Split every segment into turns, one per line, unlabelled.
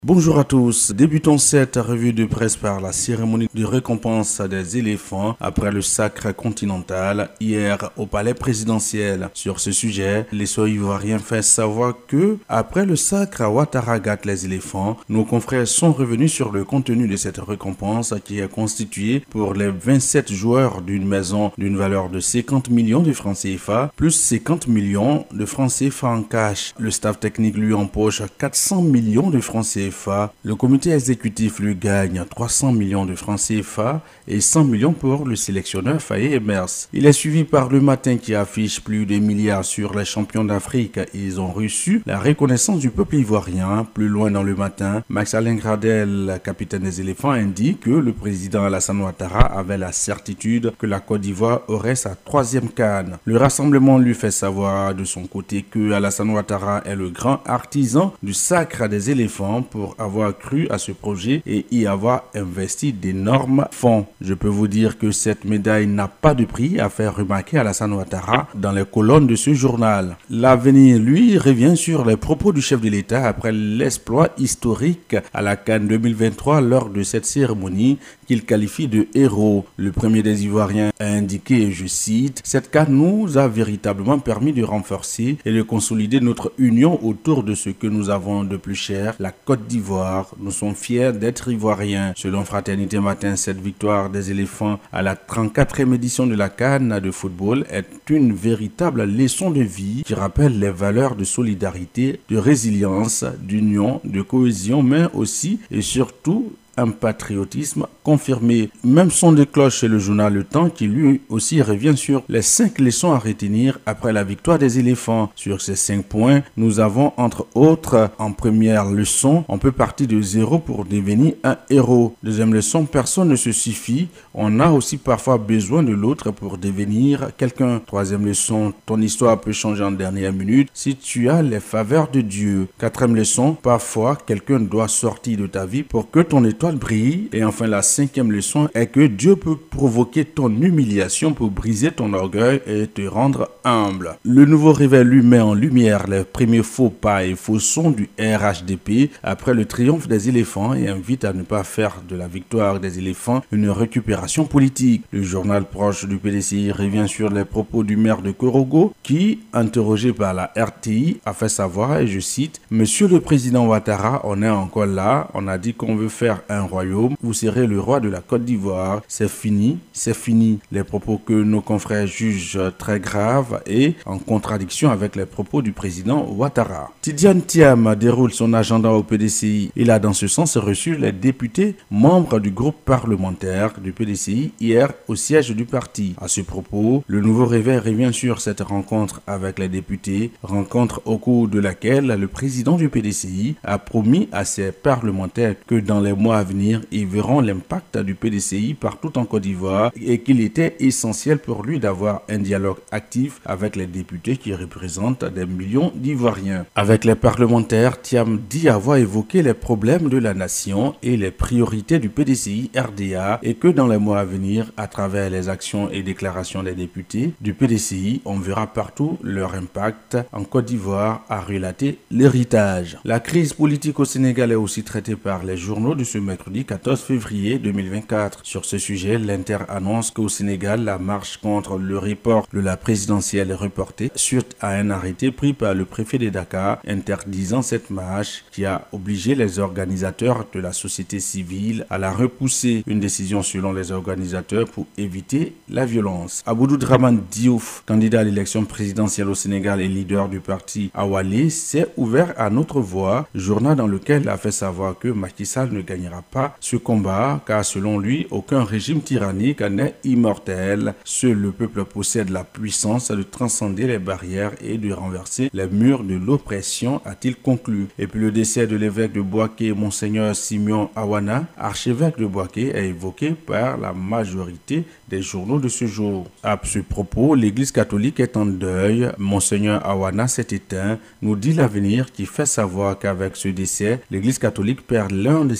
Bonjour à tous, débutons cette revue de presse par la cérémonie de récompense des éléphants après le sacre continental hier au palais présidentiel. Sur ce sujet, les ivoiriens fait savoir que, après le sacre à Ouattara les éléphants, nos confrères sont revenus sur le contenu de cette récompense qui est constituée pour les 27 joueurs d'une maison d'une valeur de 50 millions de francs CFA plus 50 millions de francs CFA en cash. Le staff technique lui empoche 400 millions de francs CFA. Le comité exécutif lui gagne 300 millions de francs CFA et 100 millions pour le sélectionneur Faye Emers. Il est suivi par le Matin qui affiche plus de milliards sur les champions d'Afrique. Ils ont reçu la reconnaissance du peuple ivoirien. Plus loin dans le Matin, Max-Alain Gradel, capitaine des éléphants, indique que le président Alassane Ouattara avait la certitude que la Côte d'Ivoire aurait sa 3e CAN. Le rassemblement lui fait savoir de son côté que Alassane Ouattara est le grand artisan du sacre des éléphants pour avoir cru à ce projet et y avoir investi d'énormes fonds. Je peux vous dire que cette médaille n'a pas de prix, a fait remarquer Alassane Ouattara dans les colonnes de ce journal. L'Avenir, lui, revient sur les propos du chef de l'État après l'exploit historique à la CAN 2023 lors de cette cérémonie qu'il qualifie de héros. Le premier des Ivoiriens a indiqué, je cite, « Cette CAN nous a véritablement permis de renforcer et de consolider notre union autour de ce que nous avons de plus cher, la Côte d'Ivoire. Nous sommes fiers d'être Ivoiriens. » Selon Fraternité Matin, cette victoire des éléphants à la 34e édition de la CAN de football est une véritable leçon de vie qui rappelle les valeurs de solidarité, de résilience, d'union, de cohésion, mais aussi et surtout un patriotisme confirmé. Même son de cloche chez le journal Le Temps qui lui aussi revient sur les 5 leçons à retenir après la victoire des éléphants. Sur ces 5 points, nous avons entre autres en première leçon, on peut partir de zéro pour devenir un héros. Deuxième leçon, personne ne se suffit. On a aussi parfois besoin de l'autre pour devenir quelqu'un. Troisième leçon, ton histoire peut changer en dernière minute si tu as les faveurs de Dieu. Quatrième leçon, parfois quelqu'un doit sortir de ta vie pour que ton étoile brille. Et enfin la 5e leçon est que Dieu peut provoquer ton humiliation pour briser ton orgueil et te rendre humble. Le Nouveau Réveil lui met en lumière les premiers faux pas et faux sons du RHDP après le triomphe des éléphants et invite à ne pas faire de la victoire des éléphants une récupération politique. Le journal proche du PDCI revient sur les propos du maire de Korogo qui, interrogé par la RTI, a fait savoir, et je cite, « Monsieur le Président Ouattara, on est encore là, on a dit qu'on veut faire un royaume, vous serez le roi de la Côte d'Ivoire, c'est fini, c'est fini. » Les propos que nos confrères jugent très graves et en contradiction avec les propos du président Ouattara. Tidiane Thiam déroule son agenda au PDCI. Il a dans ce sens reçu les députés membres du groupe parlementaire du PDCI hier au siège du parti. À ce propos, le Nouveau Réveil revient sur cette rencontre avec les députés, rencontre au cours de laquelle le président du PDCI a promis à ses parlementaires que dans les mois à venir, ils verront l'impact du PDCI partout en Côte d'Ivoire et qu'il était essentiel pour lui d'avoir un dialogue actif avec les députés qui représentent des millions d'Ivoiriens. Avec les parlementaires, Thiam dit avoir évoqué les problèmes de la nation et les priorités du PDCI RDA et que dans les mois à venir, à travers les actions et déclarations des députés du PDCI, on verra partout leur impact en Côte d'Ivoire, a relaté l'héritage. La crise politique au Sénégal est aussi traitée par les journaux de ce mercredi 14 février 2024. Sur ce sujet, l'Inter annonce qu'au Sénégal, la marche contre le report de la présidentielle est reportée suite à un arrêté pris par le préfet de Dakar interdisant cette marche qui a obligé les organisateurs de la société civile à la repousser. Une décision selon les organisateurs pour éviter la violence. Aboudou Draman Diouf, candidat à l'élection présidentielle au Sénégal et leader du parti Awalé, s'est ouvert à notre voix, journal dans lequel il a fait savoir que Macky Sall ne gagnera pas ce combat car selon lui, aucun régime tyrannique n'est immortel. Seul le peuple possède la puissance de transcender les barrières et de renverser les murs de l'oppression, a-t-il conclu. Et puis le décès de l'évêque de Boaké, Monseigneur Simeon Awana, archevêque de Boaké, est évoqué par la majorité des journaux de ce jour. À ce propos, l'Église catholique est en deuil. Monseigneur Awana s'est éteint, nous dit l'Avenir qui fait savoir qu'avec ce décès, l'Église catholique perd l'un de ses plus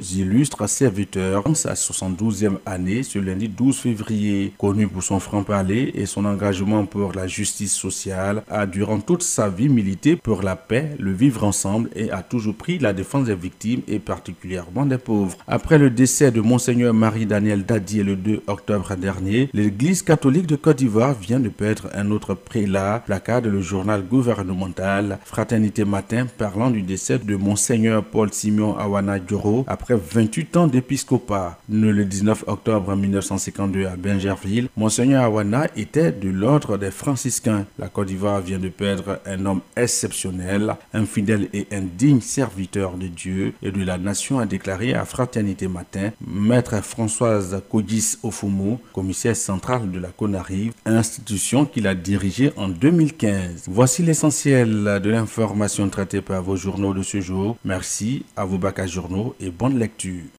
illustres serviteurs en sa 72e année ce lundi 12 février. Connu pour son franc-parler et son engagement pour la justice sociale, a durant toute sa vie milité pour la paix, le vivre ensemble et a toujours pris la défense des victimes et particulièrement des pauvres. Après le décès de Monseigneur Marie-Daniel Dadié le 2 octobre dernier, l'Église catholique de Côte d'Ivoire vient de perdre un autre prélat, placard le journal gouvernemental Fraternité Matin parlant du décès de Monseigneur Paul Simeon Awana Dioro après 28 ans d'épiscopat. Né le 19 octobre 1952 à Bingerville, Monseigneur Awana était de l'ordre des franciscains. La Côte d'Ivoire vient de perdre un homme exceptionnel, un fidèle et un digne serviteur de Dieu et de la nation, a déclaré à Fraternité Matin Maître Françoise Kodis Ofumo, commissaire centrale de la CONARIV, institution qu'il a dirigée en 2015. Voici l'essentiel de l'information traitée par vos journaux de ce jour. Merci à vos bacs à journaux et bonne lecture.